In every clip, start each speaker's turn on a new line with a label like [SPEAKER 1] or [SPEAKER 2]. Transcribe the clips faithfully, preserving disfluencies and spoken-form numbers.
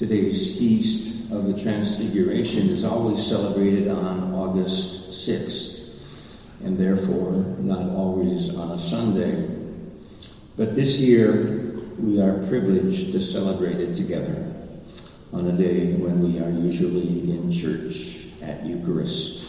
[SPEAKER 1] Today's Feast of the Transfiguration is always celebrated on August sixth, and therefore not always on a Sunday. But this year, we are privileged to celebrate it together on a day when we are usually in church at Eucharist.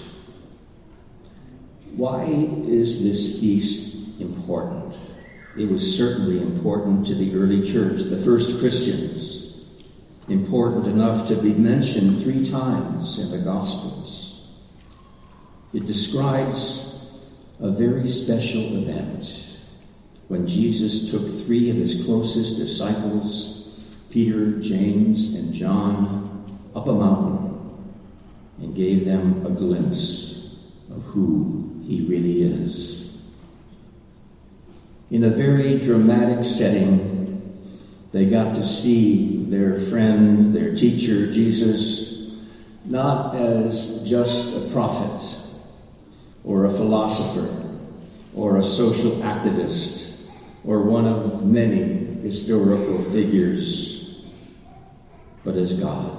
[SPEAKER 1] Why is this feast important? It was certainly important to the early church, the first Christians, important enough to be mentioned three times in the Gospels. It describes a very special event when Jesus took three of his closest disciples, Peter, James, and John, up a mountain and gave them a glimpse of who he really is. In a very dramatic setting, they got to see their friend, their teacher, Jesus, not as just a prophet or a philosopher or a social activist or one of many historical figures, but as God.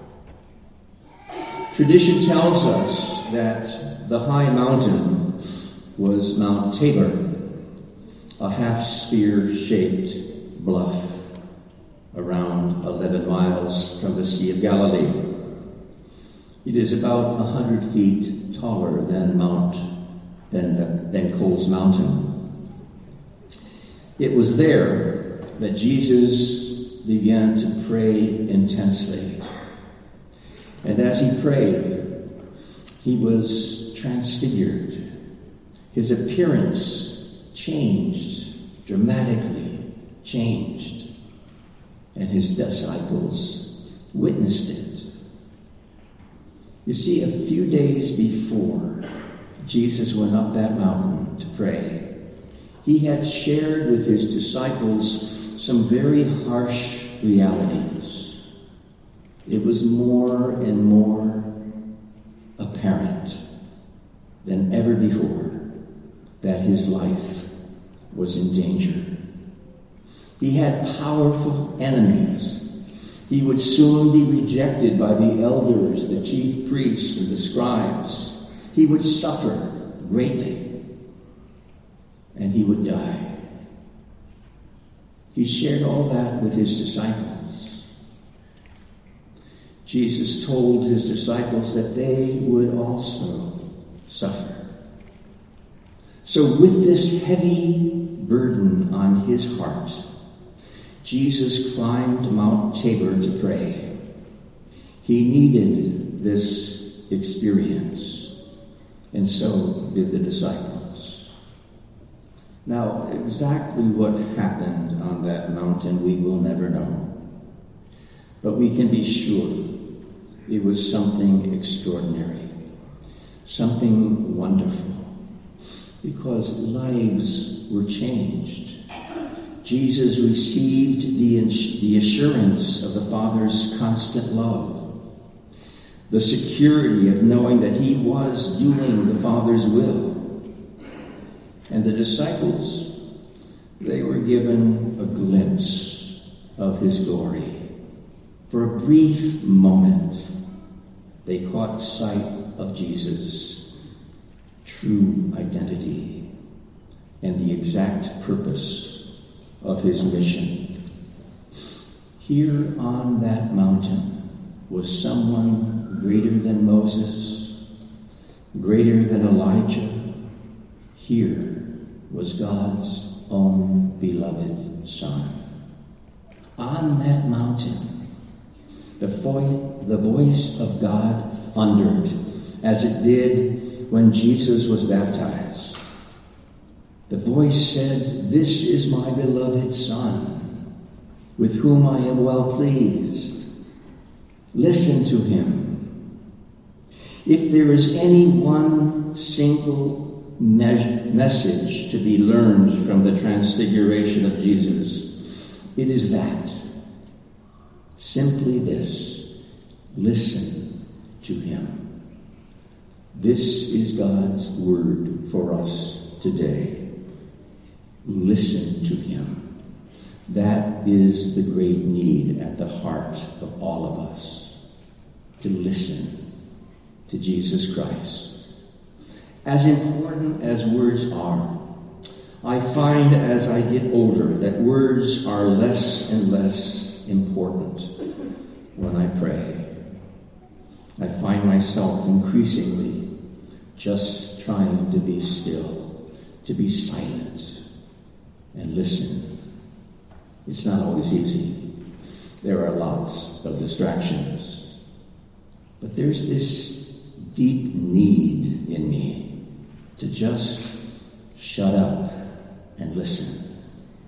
[SPEAKER 1] Tradition tells us that the high mountain was Mount Tabor, a half-sphere-shaped bluff around eleven miles from the Sea of Galilee. It is about one hundred feet taller than Mount than, than Coles Mountain. It was there that Jesus began to pray intensely. And as he prayed, he was transfigured. His appearance changed, dramatically changed, and his disciples witnessed it. You see, a few days before Jesus went up that mountain to pray, he had shared with his disciples some very harsh realities. It was more and more apparent than ever before that his life was in danger. He had powerful enemies. He would soon be rejected by the elders, the chief priests, and the scribes. He would suffer greatly, and he would die. He shared all that with his disciples. Jesus told his disciples that they would also suffer. So with this heavy burden on his heart, Jesus climbed Mount Tabor to pray. He needed this experience, and so did the disciples. Now, exactly what happened on that mountain, we will never know. But we can be sure it was something extraordinary, something wonderful, because lives were changed. Jesus received the, the assurance of the Father's constant love, the security of knowing that he was doing the Father's will. And the disciples, they were given a glimpse of his glory. For a brief moment, they caught sight of Jesus' true identity and the exact purpose of his mission. Here on that mountain was someone greater than Moses, greater than Elijah. Here was God's own beloved Son. On that mountain, the voice, the voice of God thundered, as it did when Jesus was baptized. The voice said, "This is my beloved Son, with whom I am well pleased. Listen to him." If there is any one single me- message to be learned from the transfiguration of Jesus, it is that. Simply this: listen to him. This is God's word for us today. Listen to him. That is the great need at the heart of all of us, to listen to Jesus Christ. As important as words are, I find as I get older that words are less and less important when I pray. I find myself increasingly just trying to be still, to be silent, and listen. It's not always easy. There are lots of distractions. But there's this deep need in me to just shut up and listen.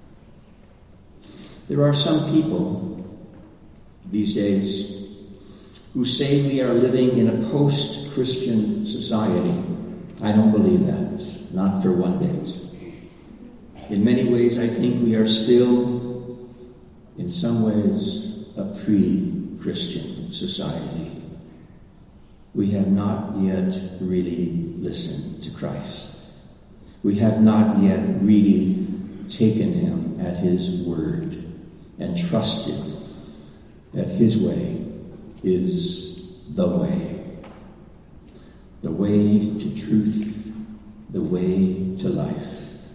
[SPEAKER 1] There are some people these days who say we are living in a post-Christian society. I don't believe that, not for one bit. In many ways, I think we are still, in some ways, a pre-Christian society. We have not yet really listened to Christ. We have not yet really taken him at his word and trusted that his way is the way. The way to truth, the way to life.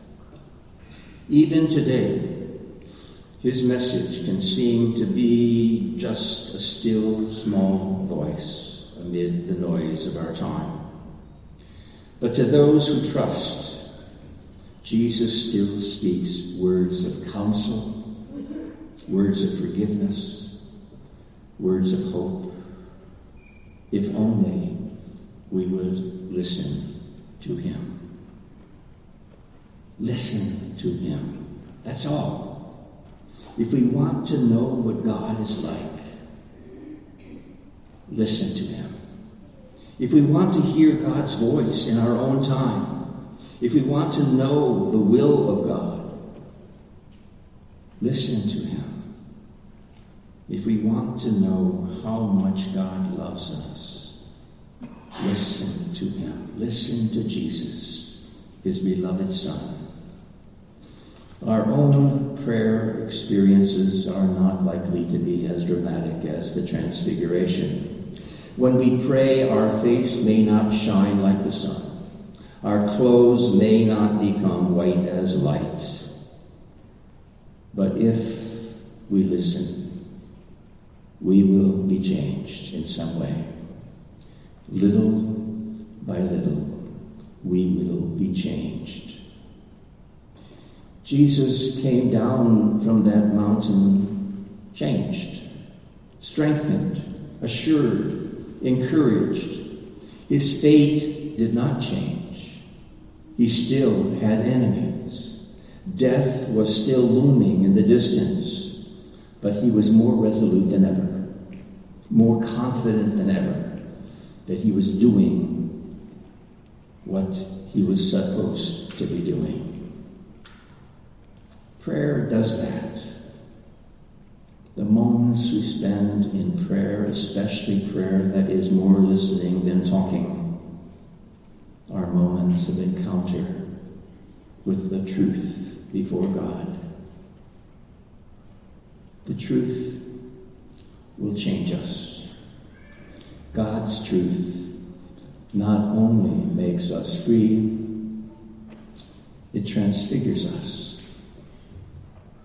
[SPEAKER 1] Even today, his message can seem to be just a still, small voice amid the noise of our time. But to those who trust, Jesus still speaks words of counsel, words of forgiveness, words of hope, if only we would listen to him. Listen to him. That's all. If we want to know what God is like, listen to him. If we want to hear God's voice in our own time, if we want to know the will of God, listen to him. If we want to know how much God loves us, listen to him. Listen to Jesus, his beloved Son. Our own prayer experiences are not likely to be as dramatic as the Transfiguration. When we pray, our face may not shine like the sun. Our clothes may not become white as light. But if we listen, we will be changed in some way. Little by little, we will be changed. Jesus came down from that mountain changed, strengthened, assured, encouraged. His fate did not change. He still had enemies. Death was still looming in the distance, but he was more resolute than ever, more confident than ever that he was doing what he was supposed to be doing. Prayer does that. The moments we spend in prayer, especially prayer that is more listening than talking, are moments of encounter with the truth before God. The truth will change us. God's truth not only makes us free, it transfigures us.